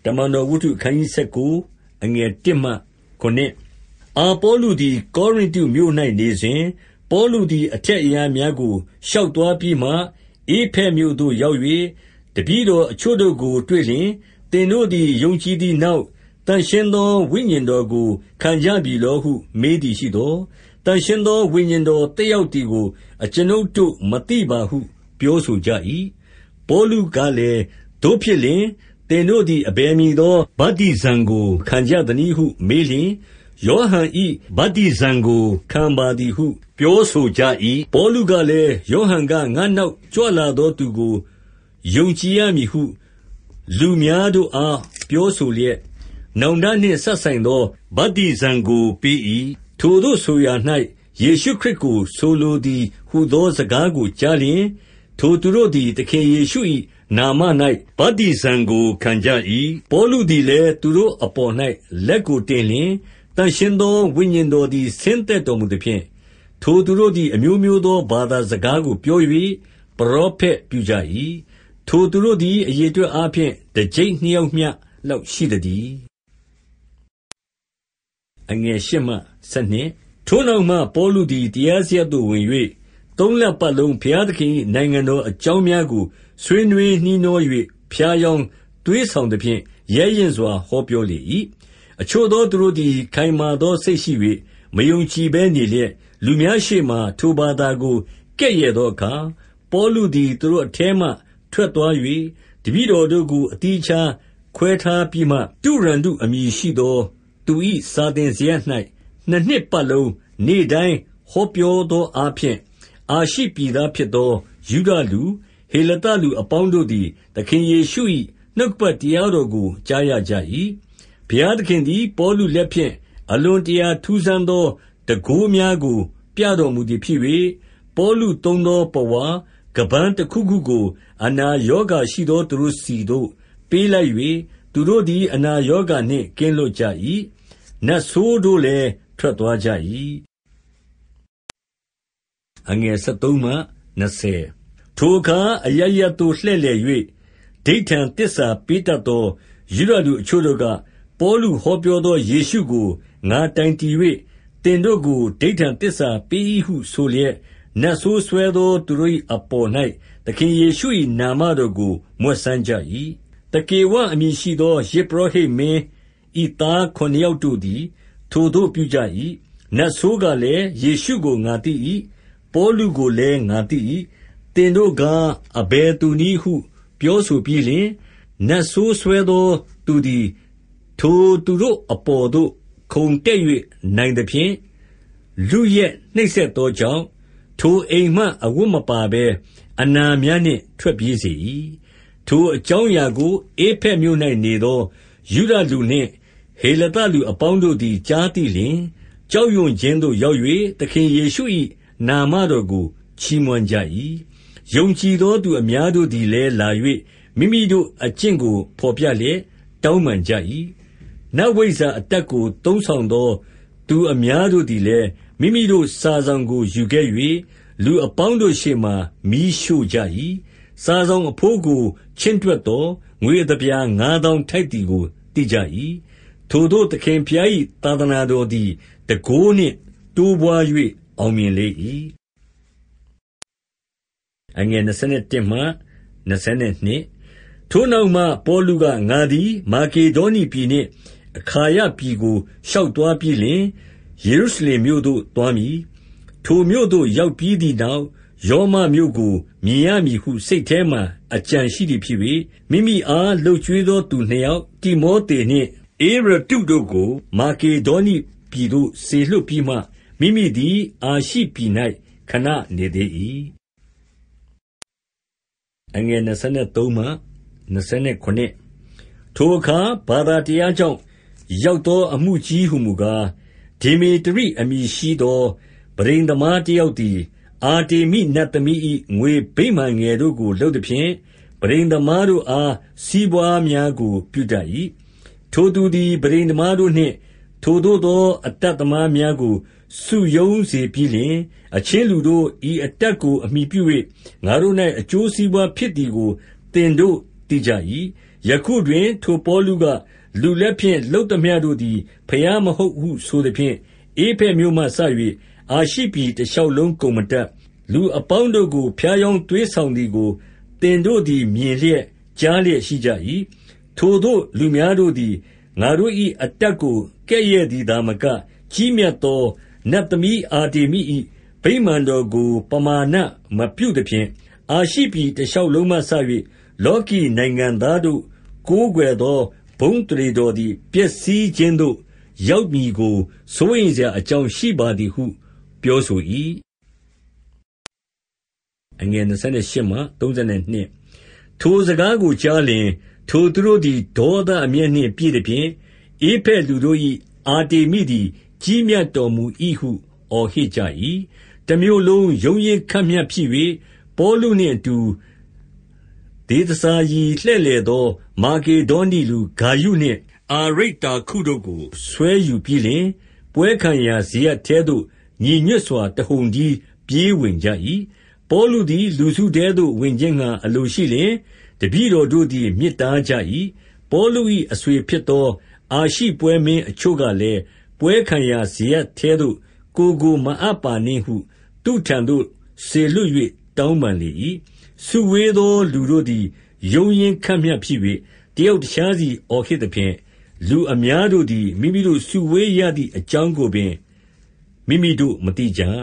တမန်တော်ဝတ္ထုအခန်းကြီး19အငယ်1မှ9အာပေါလုသည်ကောရိန္တုမြို့၌နေစဉ်ပေါလုသည်အထက်အရာများကိုရှောက်သွားပြီးမှအေဖက်မြို့သို့ရောက်၍တပည့်တော်အချို့တို့ကိုတွေ့လျှင်သင်တို့သည်ယုံကြည်သည့်နောက်တန်ရှင်းသောဝိညာဉ်တော်ကိုခံကြပြီလောဟုမေးသည်ရှိသောတန်ရှင်းသောဝိညာဉ်တော်တက်ရောက်သည်ကိုအကျွန်ုပ်တို့မသိပါဟုပြောဆိုကြ၏ပေါလုကလည်းတို့ဖြစ်လျှင်သင်တို့သည်အဘယ်မည်သောဗတ္တိဇံကိုခံကြသနည်းဟုမေးလျှင်ယောဟန်၏ဗတ္တိဇံကိုခံပါသည်ဟုပြောဆိုကြ၏ပေါလုကလည်းယောဟန်ကငါနောက်ကြွလာသောသူကိုယုံကြည်ရမည်ဟုလူများတို့အားပြောဆိုလျက်နောင်တနှင့်ဆက်ဆိုင်သောဗတ္တိဇံကိုပေး၏ထိုသို့ဆိုရာ၌ယေရှုခရစ်ကိုဆိုလိုသည်ဟုသောစကားကိုကြားလျှင်ထိုသူတို့သည်သခင်ယေရှု၏နာမ၌ဗတ္တိဇံကိုခံကြ၏ပေါလုသည်လည်းသူတို့အပေါ်၌လက်ကိုတင်လျှင်တန်ရှင်းသောဝိညာဉ်တော်သည်ဆင်းသက်တော်မူသဖြင့်ထိုသူတို့သည်အမျိုးမျိုးသောဘာသာစကားကိုပြော၍ပရောဖက်ပြုကြ၏ထိုသူတို့သည်အရေအတွက်အားဖြင့်တစ်ကျိပ်နှစ်ယောက်မျှလောက်ရှိသတည်းအငယ်8မှ12ထိုနောက်မှပေါလုသည်တရားစရပ်သို့ဝင်၍သုံးလပတ်လုံးဘုရားသခင်၏နိုင်ငံတော်အကြောင်းများကိုဆွေးနွေးနှီးနှော၍ဖြားယောင်းသွေးဆောင်သဖြင့်ရဲရင့်စွာဟောပြောလေ၏အချို့သောသူတို့သည်ခိုင်မာသောစိတ်ရှိ၍မယုံကြည်ဘဲနေလျက်လူများရှေ့မှထိုဘာသာကိုကဲ့ရဲ့သောအခါပေါလုသည်သူတို့အထဲမှထွက်သွား၍တပည့်တော်တို့ကိုအတီးအခြားခွဲထားပြီးမှတုရန္တုအမည်ရှိသောသူ၏စာသင်စရပ်၌နှစ်နှစ်ပတ်လုံးနေ့တိုင်းဟောပြောသောအားဖြင့်အာရှိပြည်သားဖြစ်သောယုဒလူဟေလသလူအပေါင်းတို့သည်သခင်ယေရှု၏နှုတ်ကပတ်တရားတော်ကိုကြားရကြ၏ဘုရားသခင်သည်ပေါလုလက်ဖြင့်အလွန်တရာထူးဆန်းသောတန်ခိုးများကိုပြတော်မူသည်ဖြစ်၍ပေါလုသုံးသောပဝါကပန်းတစ်ခုခုကိုအနာရောဂါရှိသောသူတို့စီသို့ပေးလိုက်၍သူတို့သည်အနာရောဂါနှင့်ကင်းလွတ်ကြ၏နတ်ဆိုးတို့လည်းထွက်သွားကြ၏အငယ်73မှ20ထိုအခါအရပ်ရပ်သို့လှည့်လည်၍ဒိဋ္ဌံသစ္စာပေးတတ်သောယုဒလူအချို့တို့ကပေါလုဟောပြောသောယေရှုကိုငါတိုင်တည်၍သင်တို့ကိုဒိဋ္ဌံသစ္စာပေး၏ဟုဆိုလျက်နတ်ဆိုးဆွဲသောသူတို့၏အပေါ်၌သခင်ယေရှု၏နာမတော်ကိုမြွက်စမ်းကြ၏တကေဝအမည်ရှိသောယဇ်ပုရောဟိတ်မင်းဤသား9ယောက်တို့သည်ထိုသို့ပြုကြ၏နတ်ဆိုးကလည်းယေရှုကိုငါသိ၏ပေါလုကိုလည်းငါသိ၏သင်တို့ကအဘယ်သူနည်းဟုပြောဆိုပြီးလျှင်နတ်ဆိုးဆွဲသောသူသည်ထိုသူတို့အပေါ်သို့ခုန်တက်၍နိုင်သဖြင့်လူရက်နှိပ်စက်သောကြောင့်ထိုအိမ်မှအဝတ်မပါဘဲအနာများနှင့်ထွက်ပြေးစေ၏ထိုအကြောင်းအရာကိုအေဖက်မြို့၌နေသောယုဒလူနှင့်ဟေလသလူအပေါင်းတို့သည်ကြားသိလျှင်ကြောက်ရွံ့ခြင်းသို့ရောက်၍သခင်ယေရှု၏နာမတော်ကိုချီးမွမ်းကြ၏ယုံကြည်သောသူအများတို့သည်လည်းလာ၍မိမိတို့အကျင့်ကိုဖော်ပြလျက်တောင်းပန်ကြ၏နတ်ဝိဇ္ဇာအတတ်ကိုသုံးဆောင်သောသူအများတို့သည်လည်းမိမိတို့စာဆောင်ကိုယူခဲ့၍လူအပေါင်းတို့ရှေ့မှမီးရှို့ကြ၏စာဆောင်အဖို့ကိုချင့်တွက်သောငွေအသပြား9000ထိုက်သည်ကိုသိကြ၏ထိုသို့သခင်ဖျား၏သာသနာတော်သည်တန်ခိုးနှင့်တိုးပွား၍အောင်မြင်လေ၏အငယ်21မှ22ထိုနောက်မှပေါလုကငါသည်မာကေဒေါနိပြည်နှင့်အခါယပြည်ကိုရှောက်သွားပြီးလျှင်ယေရုရှလင်မြို့သို့သွားမည်ထိုမြို့သို့ရောက်ပြီးသည့်နောက်ယောမမြို့ကိုမြင်ရမည်ဟုစိတ်ထဲမှအကြံရှိသည်ဖြစ်၍မိမိအားလှုပ်ကြွေးသောသူနှစ်ယောက်တိမောသေနှင့်ဧရတုတို့ကိုမာကေဒေါနိပြည်သို့စေလွှတ်ပြီးမှမိမိသည်အာရှိပြည်၌ခဏနေသေး၏အငယ်23မှ29ထိုအခါဘာသာတရားကြောင့်ရောက်သောအမှုကြီးဟုမူကားဒေမေတရိအမည်ရှိသောပရိန်သမားတယောက်သည်အာတေမိနတ်သမီး၏ငွေဗိမာန်ငယ်တို့ကိုလုပ်သဖြင့်ပရိန်သမားတို့အားစီးပွားများကိုပြုတတ်၏ထိုသူသည်ပရိန်သမားတို့နှင့်ထိုသို့သောအတတ်သမားများကိုစုယုံစေပြီးလျှင်အချင်းလူတို့ဤအတတ်ကိုအမိပြု၍ငါတို့၌အကျိုးစီးပွားဖြစ်သည်ကိုသင်တို့သိသိကြ၏။ယခုတွင်ထိုပေါလုကလူလက်ဖြင့်လုပ်သမျှတို့သည်ဘုရားမဟုတ်ဟုဆိုသဖြင့်ဧဖက်မြို့မှစ၍အာရှိပြည်တရှောက်လုံးကုန်မတတ်လူအပေါင်းတို့ကိုဖြားယောင်းသွေးဆောင်သည်ကိုသင်တို့သည်မြင်လျက်ကြားလျက်ရှိကြ၏။ထိုသို့လူများတို့သည်ငါတို့၏အတတ်ကိုကဲ့ရဲ့သည်သာမကကြီးမြတ်သောနတ်သမီးအာတေမိ၏ဗိမာန်တော်ကိုပမာဏမပြုသဖြင့်အာရှိပြည်တရှောက်လုံးမှစ၍လောကီနိုင်ငံသားတို့ကိုးကွယ်သောဘုန်းအသရေတော်သည်ပျက်စီးခြင်းသို့ရောက်မည်ကိုစိုးရိမ်စရာအကြောင်းရှိပါသည်ဟုပြောဆို၏။ထိုစကားကိုကြားလျှင်ထိုသူတို့သည်ဒေါသအမျက်နှင့်ပြည့်သဖြင့်ဧဖက်လူတို့၏အာတေမိသည်ကြီးမြတ်တော်မူ၏ဟုအော်ဟစ်ကြ၏။တမြို့လုံးရုန်းရင်းခတ်မျှဖြစ်၍ပေါလုနှင့်အတူဒေသစာရီလှည့်လည်သောမာကေဒေါနိလူဂါယုနှင့်အာရိတ္တာခုတို့ကိုဆွဲယူပြီးလျှင်ပွဲခံရာစရပ်ထဲသို့ညီညွတ်စွာတဟုန်တည်းပြေးဝင်ကြ၏။ပေါလုသည်လူစုထဲသို့ဝင်ခြင်းငှါအလိုရှိလျှင်တပည့်တော်တို့သည်မြစ်တားကြ၏။ပေါလု၏အဆွေဖြစ်သောအာရှိပွဲမင်းအချို့ကလည်းပွဲခံရာစရပ်ထဲသို့ကိုမအပ်ပါနှင့်ဟုသူ့ထံသို့စေလွှတ်၍တောင်းပန်လေ၏။စုဝေးသောလူတို့သည်ရုန်းရင်းခတ်မျှဖြစ်၍တယောက်တခြားစီအော်ဟစ်သဖြင့်လူအများတို့သည်မိမိတို့စုဝေးရသည့်အကြောင်းကိုပင်မိမိတို့မသိကြ။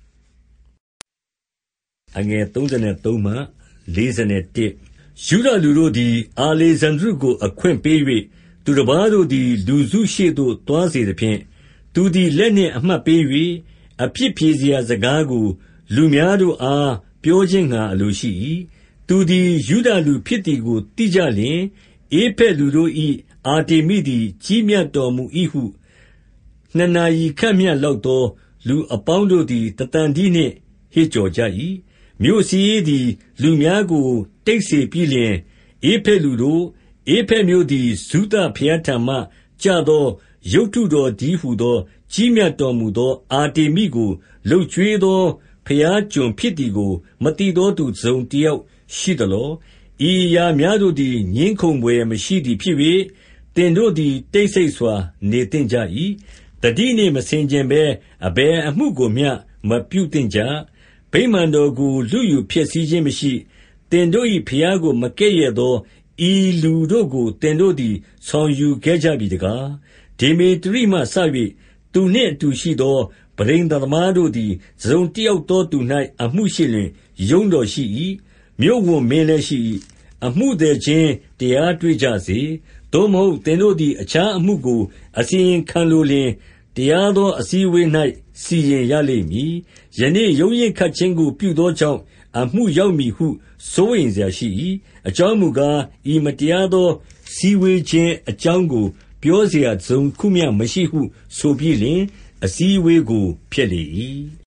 ယုဒလူတို့သည်အာလေဇန္ဒြုကိုအခွင့်ပေး၍သူတပါးတို့သည်လူစုရှေ့သို့သွားစေသဖြင့်သူသည်လက်နှင့်အမှတ်ပေး၍အပြစ်ဖြေရာစကားကိုလူများတို့အားပြောခြင်းငှါအလိုရှိ၏။သူသည်ယုဒလူဖြစ်သည်ကိုသိကြလျှင်ဧဖက်လူတို့၏အာတေမိသည်ကြီးမြတ်တော်မူ၏ဟုနှစ်နာရီခန့်မျှလောက်သောလူအပေါင်းတို့သည်တသံတည်းနှင့်ဟစ်ကြော်ကြ၏။မြို့စာရေးသည်လူများကိုတိတ်စေပြီးလျှင်ဧဖက်လူတို့ဧဖက်မြို့သည်ဇုသဘုရားထံမှကျသောရုပ်တုတော်တည်းဟူသောကြီးမြတ်တော်မူသောအာတေမိကိုလုပ်ကျွေးသောဘုရားကျွန်ဖြစ်သည်ကိုမသိသောသူတစုံတယောက်ရှိသလော။ဤအရာများတို့သည်ငြင်းခုံဘွယ်မရှိသည်ဖြစ်၍သင်တို့သည်တိတ်ဆိတ်စွာနေသင့်ကြ၏။သတိနှင့်မဆင်ခြင်ဘဲအဘယ်အမှုကိုမျှမပြုသင့်ကြ။ဗိမာန်တော်ကိုလုယူဖျက်ဆီးခြင်းမရှိ။သင်တို့၏ဘုရားကိုမကဲ့ရဲ့သောဤလူတို့ကိုသင်တို့သည်ဆောင်ယူခဲ့ကြပြီတကား။ဒေမေတရိမှစ၍သူနှင့်အတူရှိသောပန်းထိမ်သမားတို့သည်တစုံတယောက်သောသူ၌အမှုရှိလျှင်ရုံးတော်ရှိ၏။မြို့ဝန်မင်းလည်းရှိ၏။အမှုသည်ချင်းတရားတွေ့ကြစေ။သို့မဟုတ်သင်တို့သည်အခြားအမှုကိုအစီရင်ခံလိုလျှင်တရားသောအစည်းအဝေး၌စီရင်ရလိမ့်မည်။ယနေ့ရုန်းရင်းခတ်ခြင်းကိုပြုသောကြောင့်အမှုရောက်မည်ဟုစိုးရိမ်စရာရှိ၏။အကြောင်းမူကားဤမတရားသောစည်းဝေးခြင်းအကြောင်းကိုပြောเสียတစုံခုမျှမရှိဟုဆိုပြီးလျှင်အစည်းအဝေးကိုဖျက်လေ၏